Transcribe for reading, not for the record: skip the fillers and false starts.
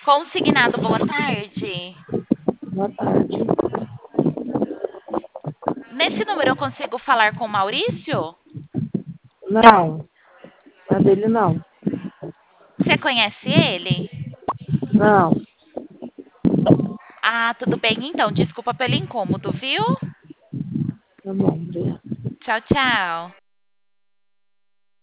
Consignado, boa tarde. Boa tarde. Nesse número eu consigo falar com o Maurício? Não, a dele não. Você conhece ele? Não, Ah, tudo bem então. Desculpa pelo incômodo, viu? tá bom, obrigada. Tchau, tchau.